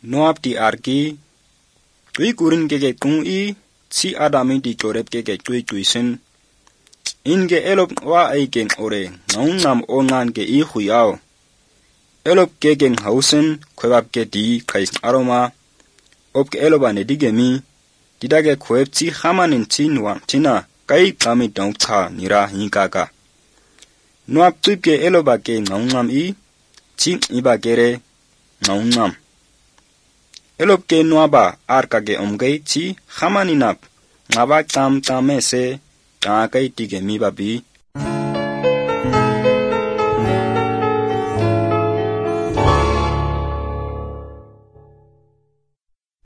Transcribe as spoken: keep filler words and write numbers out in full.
Noab di arki tui kurin keke kung i si adami di korep keke tui tui sin inge elop wa ay ken ore ngaung nam ongan ke i huyao elop keken hausen kwebab ke di kais aroma op ke eloba ne digemi didage kweb ti hamanin ti nuang tina kai kami dong cha nira hingaka Noab tuip ke eloba ke ngaung nam i ting iba kere ngaung nam elop ke Noaba arka ke omgay ti hamaninap ngaba tam tamese ta kai digemi babi